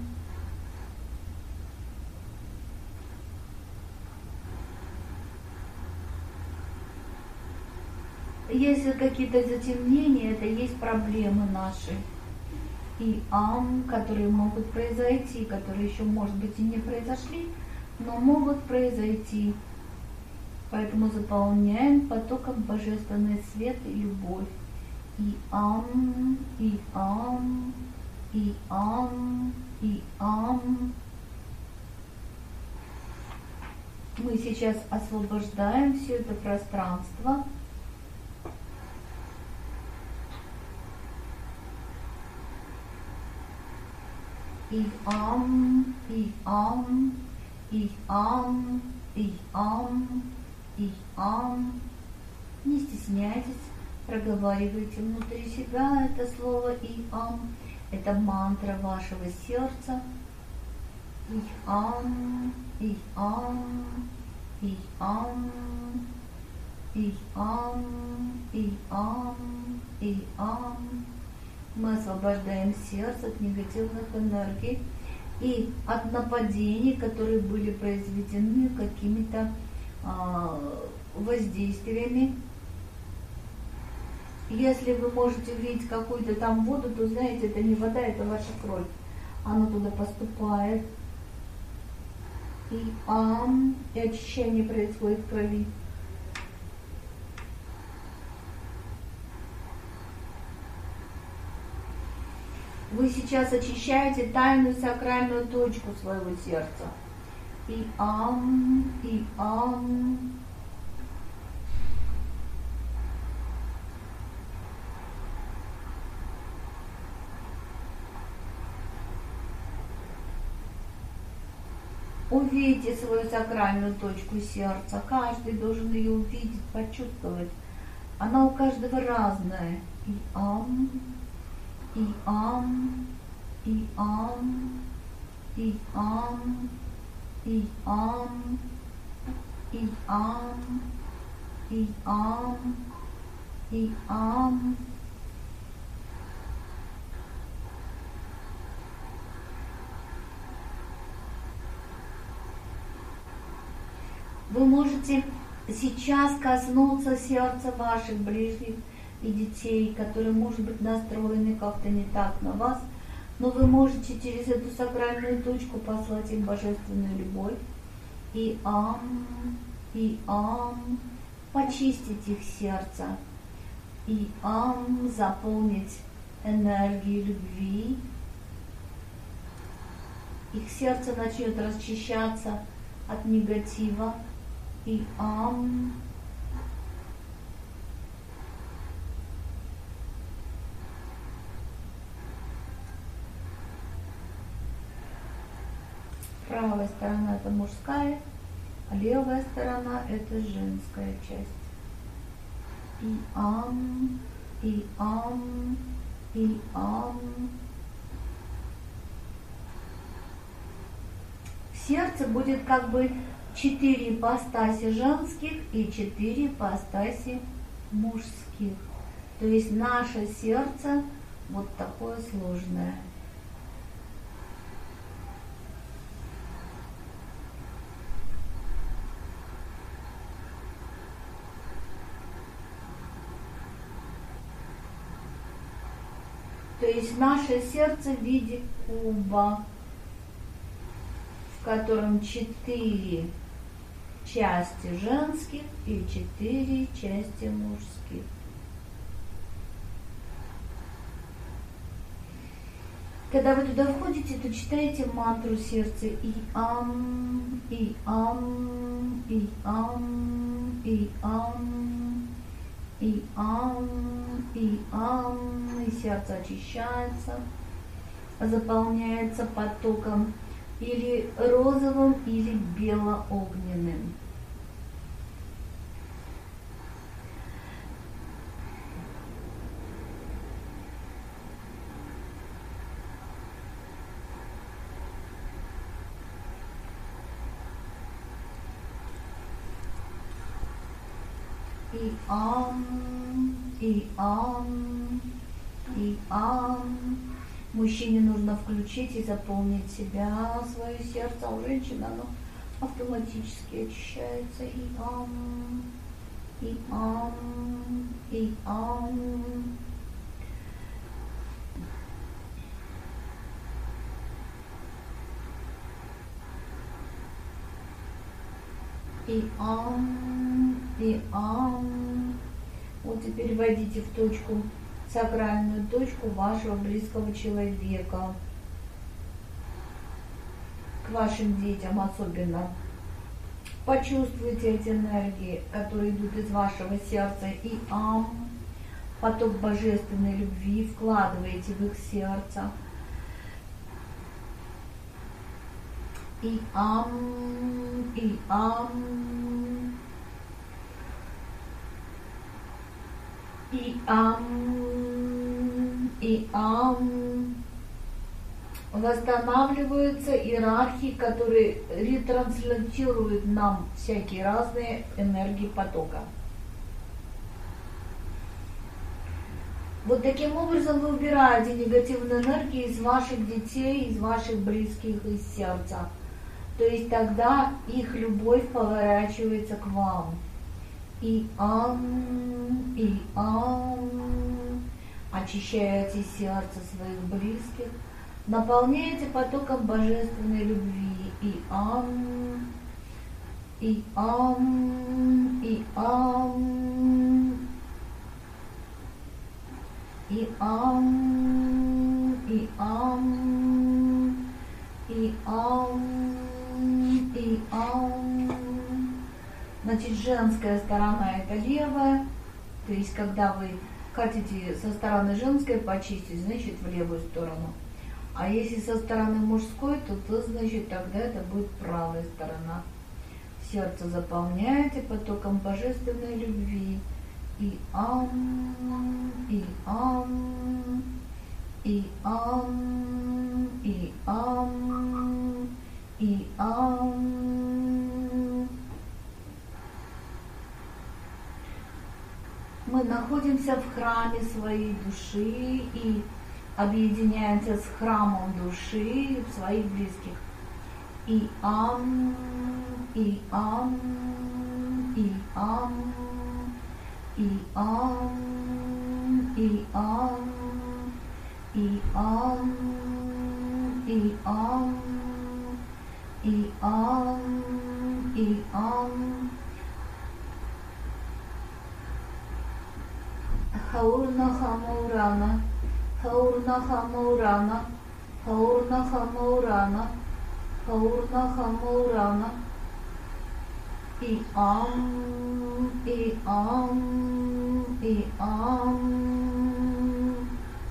Если какие-то затемнения, это есть проблемы наши. И ам, которые могут произойти, которые еще, может быть, и не произошли, но могут произойти. Поэтому заполняем потоком божественный свет и любовь. И ам, и ам, и ам, и ам. Мы сейчас освобождаем все это пространство. И ам, и ам, и ам, и ам. И ам. Не стесняйтесь, проговаривайте внутри себя это слово и ам. Это мантра вашего сердца. И ам, и ам, и ам, и ам, и ам, и ам. Мы освобождаем сердце от негативных энергий и от нападений, которые были произведены какими-то воздействиями. Если вы можете видеть какую-то там воду, то знаете, это не вода, это ваша кровь. Она туда поступает. И ам, и очищение происходит в крови. Вы сейчас очищаете тайную сакральную точку своего сердца. И ам, и ам. Увидите свою сакральную точку сердца. Каждый должен ее увидеть, почувствовать. Она у каждого разная. И ам, и ам, и ам, и ам, и ам, и ам, и ам, и ам. Вы можете сейчас коснуться сердца ваших ближних и детей, которые, может быть, настроены как-то не так на вас, но вы можете через эту сакральную точку послать им божественную любовь. И ам, и ам, почистить их сердце. И ам, заполнить энергией любви. Их сердце начнет расчищаться от негатива. И ам. Правая сторона это мужская, а левая сторона это женская часть. И ам, и ам, и ам. В сердце будет как бы четыре ипостаси женских и четыре ипостаси мужских. То есть наше сердце вот такое сложное. То есть наше сердце в виде куба, в котором четыре части женских и четыре части мужских. Когда вы туда входите, то читаете мантру сердца и ам, и ам, и ам, и ам, и ам, и ам, и сердце очищается, заполняется потоком или розовым, или белоогненным. И ам, и ам, и ам. Мужчине нужно включить и заполнить себя, свое сердце, а у женщины оно автоматически очищается. И ам, и ам, и ам. И ам, и ам. Вот теперь войдите в точку, сакральную точку вашего близкого человека, к вашим детям особенно. Почувствуйте эти энергии, которые идут из вашего сердца, и ам, поток божественной любви вкладываете в их сердце. И ам, и ам, и ам, и ам. Восстанавливаются иерархии, которые ретранслируют нам всякие разные энергии потока. Вот таким образом вы убираете негативные энергии из ваших детей, из ваших близких, из сердца. То есть тогда их любовь поворачивается к вам. И ам, и ам, очищаете сердце своих близких, наполняете потоком божественной любви. И ам, и ам, и ам, и ам, и ам, и ам, и ам. Значит, женская сторона это левая, то есть когда вы хотите со стороны женской почистить, значит в левую сторону. А если со стороны мужской, то, то значит тогда это будет правая сторона. Сердце заполняете потоком божественной любви. И ам, и ам, и ам, и ам, и ам. Мы находимся в храме своей души и объединяемся с храмом души своих близких. И ам, и ам, и ам, и ам, и ам, и ам, и ам, и ам, и ам. Хаурна Хамаурана, Хаурна Хамаурана, Хаурна Хамаурана, Хаурна Хамаурана. И ам, и ам, и ам.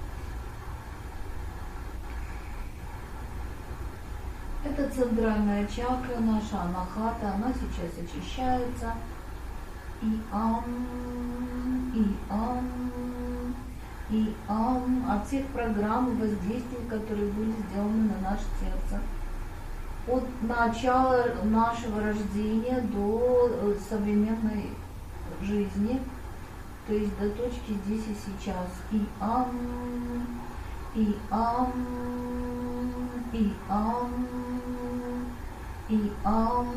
Это центральная чакра наша, анахата, она сейчас очищается. И ам, и ам, и ам от всех программ и воздействий, которые были сделаны на наше сердце. От начала нашего рождения до современной жизни, то есть до точки здесь и сейчас. И ам, и ам, и ам, и ам,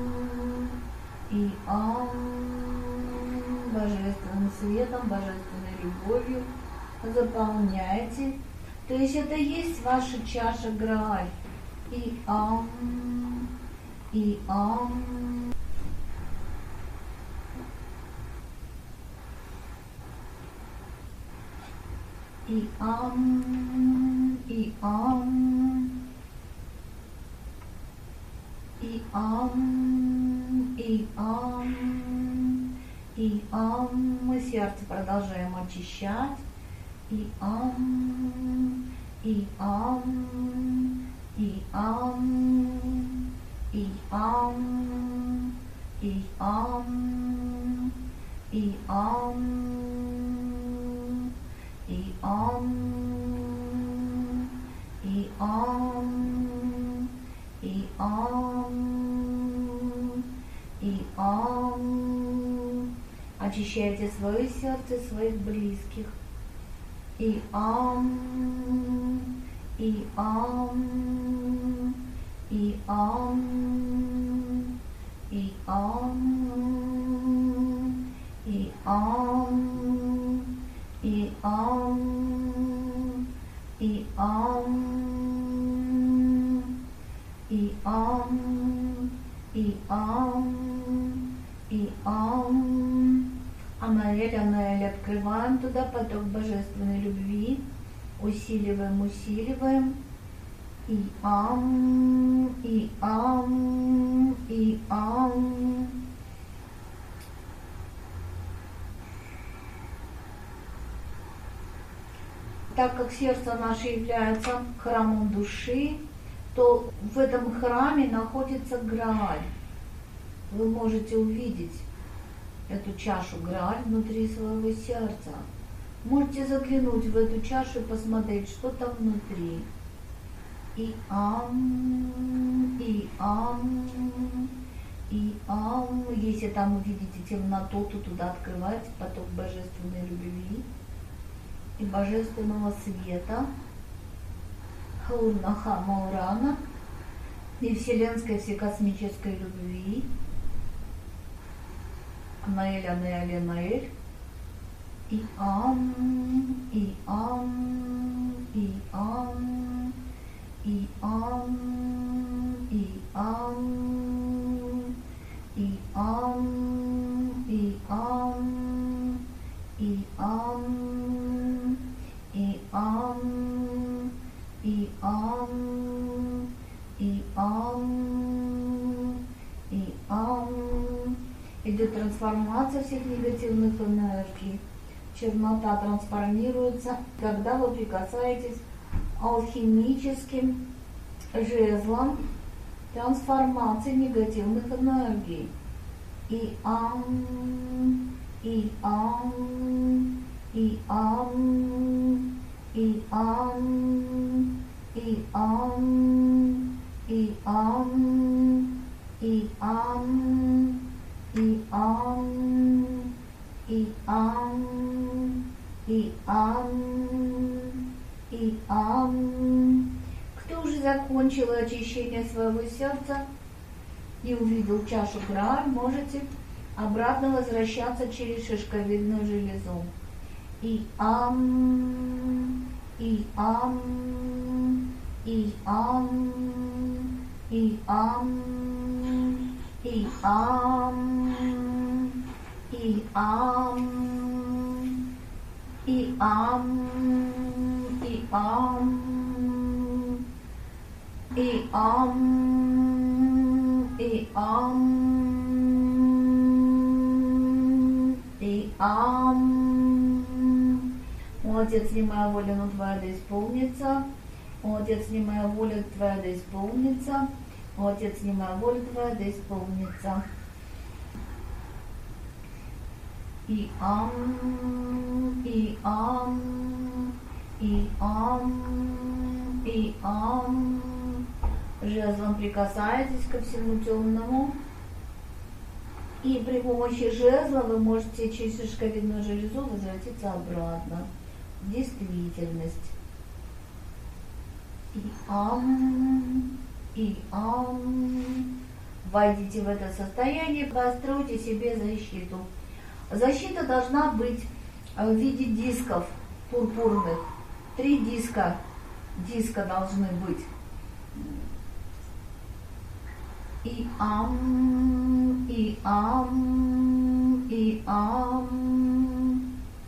и ам, божественным светом, божественной любовью заполняйте. То есть это есть ваша чаша Грааль. И ам, и ам. И ам, и ам, и ам, и ам, и ам. Мы сердце продолжаем очищать. И ам, и ам, и ам, и ам, и ам, и ам, и ам, и ам, и ам, и ам. Очищайте свое сердце, своих близких. И ам, и ам, и ам, и ам, и ам, и ам, и ам, и ам, и ам, и ам. Анаэль, Анаэль, открываем туда поток божественной любви, усиливаем, усиливаем. И ам, и ам, и ам. Так как сердце наше является храмом души, то в этом храме находится Грааль. Вы можете увидеть эту чашу Грааль внутри своего сердца. Можете заглянуть в эту чашу и посмотреть, что там внутри. И ам, и ам, и ам. Если там увидите темноту, то туда открывается поток божественной любви и божественного света, Хаурна Хамаурана, и вселенской всекосмической любви. Анаэль, Анаэль, Анаэль. И ам, и ам, и ам, и ам, и ам, и ам, и ам, и ам, и ам, и ам, и ам, и ам. Идет трансформация всех негативных энергий. Чернота трансформируется, когда вы прикасаетесь алхимическим жезлом трансформации негативных энергий. И ам, и ам, и ам, и ам, и ам, и ам, и ам, и ам, и ам, и ам, и ам. Кто уже закончил очищение своего сердца и увидел чашу Грааль, можете обратно возвращаться через шишковидную железу. И ам, и ам, и ам, и ам, и ам, и ам, и ам, и ам, и ам, и ам, и ам. О, Отец, не моя воля, но Твоя да исполнится. О, Отец, не моя воля, Твоя да исполнится. О, Отец, не моя воля, Твоя да исполнится. И ам, и ам, и ам, и ам. Жезлом прикасаетесь ко всему темному. И при помощи жезла вы можете через шишковидную железу возвратиться обратно в действительность. И ам, и ам. Войдите в это состояние, постройте себе защиту. Защита должна быть в виде дисков пурпурных. Три диска, диска должны быть. И ам, и ам, и ам.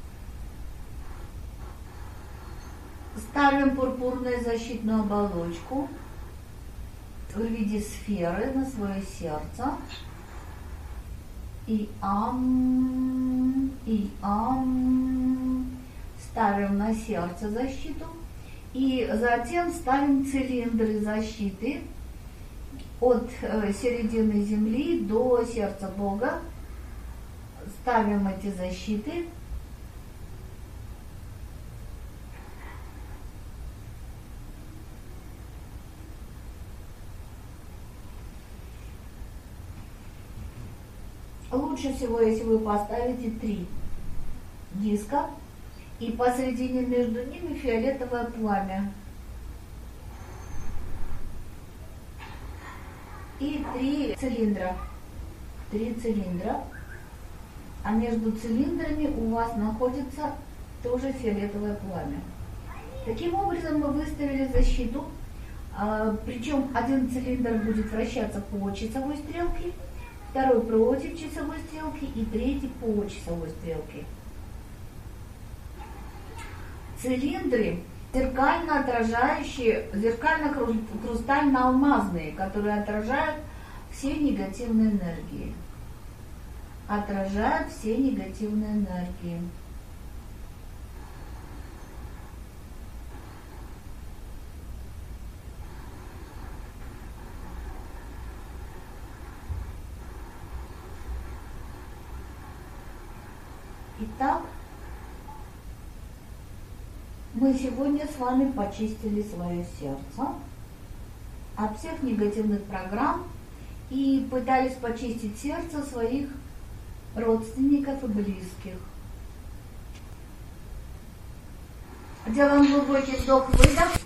Ставим пурпурную защитную оболочку в виде сферы на свое сердце. И ам, и ам. Ставим на сердце защиту. И затем ставим цилиндры защиты от э, середины земли до сердца Бога. Ставим эти защиты. Лучше всего, если вы поставите три диска, и посередине между ними фиолетовое пламя. И три цилиндра. Три цилиндра. А между цилиндрами у вас находится тоже фиолетовое пламя. Таким образом мы выставили защиту. Причем один цилиндр будет вращаться по часовой стрелке, второй против часовой стрелки и третий по часовой стрелке. Цилиндры зеркально отражающие, зеркально-хрустально-алмазные, которые отражают все негативные энергии. Отражают все негативные энергии. Итак, мы сегодня с вами почистили свое сердце от всех негативных программ и пытались почистить сердце своих родственников и близких. Делаем глубокий вдох-выдох.